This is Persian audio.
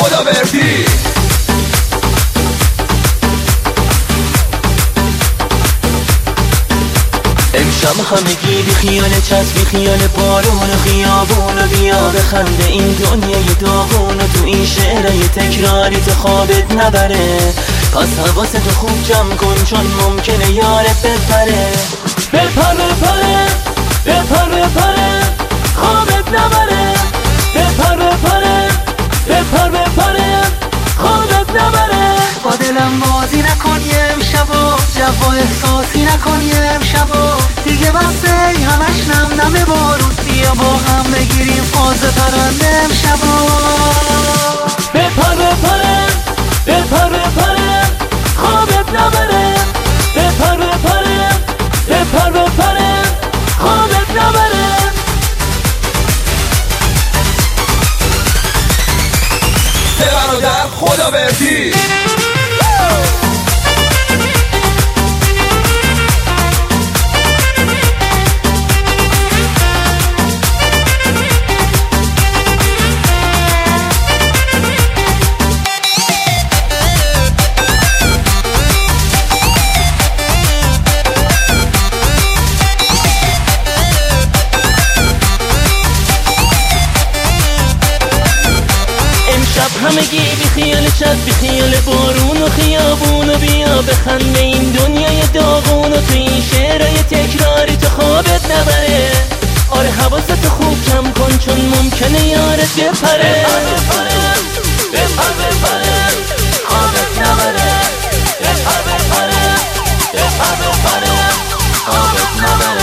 خداوردی. امشب همگی بی خیال چسب، بی خیال بارون و خیابون و بیا بخنده این دنیای داغون و تو این شعرهای تکراری تو خوابت نبره. پس حواستو خوب جمع کن چون ممکنه یارت بپره. بپر بپره بپر بپره خوابت نبره. بپر بپره بپر بپره خوابت نبره. با دلم بازی نکن یه امشبا، جو احساسی نکن یه امشبا. دیگه بسته همش نم نم بارون، بیا با هم بگیریم فاز پرنده امشبا. بپر بپره بپر بپره خوابت نبره. بپر بپره بپر بپره خوابت نبره. برادر خداوردی. همگی بی خیال چسب، بی خیال بارون و خیابون و بیا بخنده این دنیای داغون و تو این شعرهای تکراری تو خوابت نبره. آره حواستو خوب کم کن چون ممکنه یارت بپره. بپر بپره خوابت نبره. بپر بپره بپر بپره خوابت نبره.